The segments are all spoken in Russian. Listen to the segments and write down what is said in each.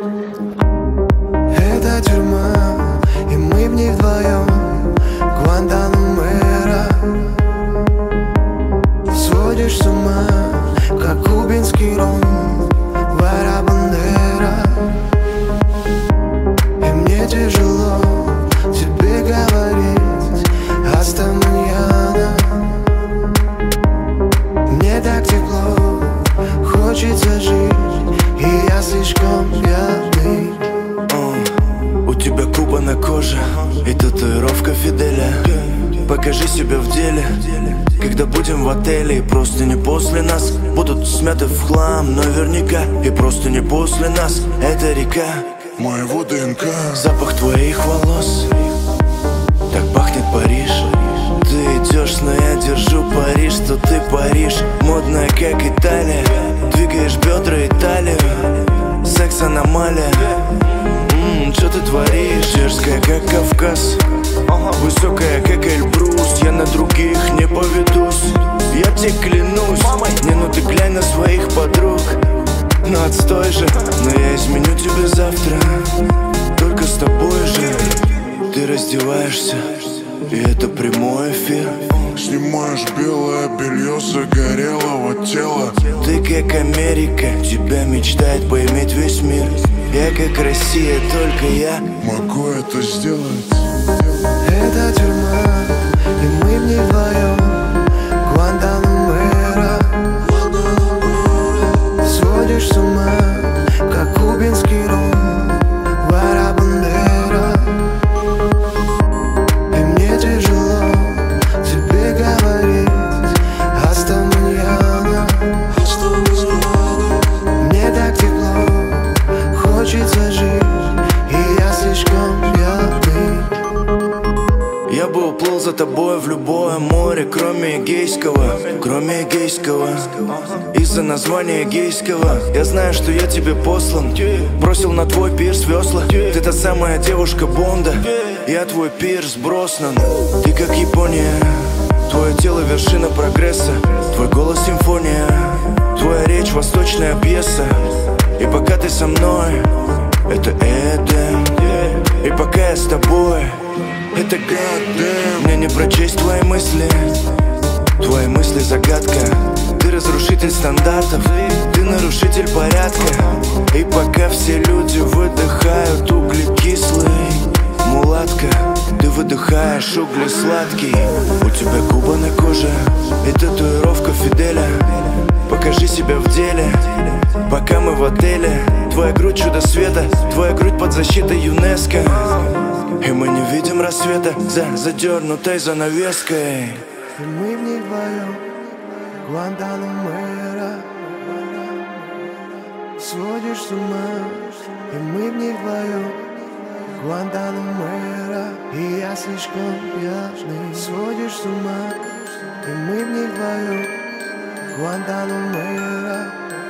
Это тюрьма, и мы в ней вдвоем. Гуантанамера. Сводишь с ума, как кубинский ром. Вара Бандера. И мне тяжело тебе говорить «Аста маньяна». Мне так тепло, хочется жить, и я слишком пьяный. У тебя Куба на коже и татуировка Фиделя. Покажи себя в деле, когда будем в отеле. И просто не после нас будут смяты в хлам наверняка. И просто не после нас эта река моего ДНК. Запах твоих волос, так пахнет Париж. Ты идешь, но я держу пари, что ты Париж. Модная, как Италия, двигаешь бедра и талию. Секс аномалия. Что ты творишь? Дерзкая, как Кавказ, высокая, как Эльбрус. Я на других не поведусь, я тебе клянусь. Не, ну ты глянь на своих подруг. Ну отстой же, но я изменю тебе завтра. Только с тобой же. Ты раздеваешься, и это прямой эфир. Снимаешь белое белье загорелого тела. Ты как Америка, тебя мечтает поиметь весь мир. Я как Россия, только я могу это сделать. Это тюрьма, и мы в ней вдвоем. Гуантанамера. Сводишь с ума, как кубинский ром. Вара Бандера. И мне тяжело тебе говорить «Аста маньяна». Мне так тепло, хочется жить, и я слишком пьяный. Я бы уплыл за тобой в любое море, кроме Эгейского. Кроме Эгейского. Из-за названия гейского. Я знаю, что я тебе послан. Бросил на твой пирс весла. Ты та самая девушка Бонда. Я твой Пирс Броснан. Ты как Япония. Твое тело вершина прогресса. Твой голос симфония. Твоя речь восточная пьеса. И пока ты со мной, это Эдем. И пока я с тобой, это Goddamn. Мне не прочесть твои мысли. Твои мысли загадка. Ты разрушитель стандартов. Ты нарушитель порядка. И пока все люди выдыхают углекислый, мулатка, ты выдыхаешь угли сладкий. У тебя Куба на коже и татуировка Фиделя. Покажи себя в деле, пока мы в отеле. Твоя грудь чудо света, твоя грудь под защитой ЮНЕСКО. И мы не видим рассвета за задернутой занавеской. И мы в ней вдвоем. Гуантанамера. Сводишь с ума, и мы в ней вдвоем. Гуантанамера. И я слишком пьяный. Сводишь с ума, и мы в ней вдвоем. Гуантанамера.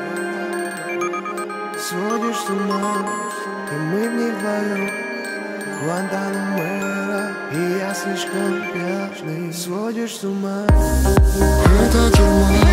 Сводишь с ума, и мы в ней вдвоем. Гуантанамера. И я слишком пьяный. Сводишь с ума. Это тюрьма.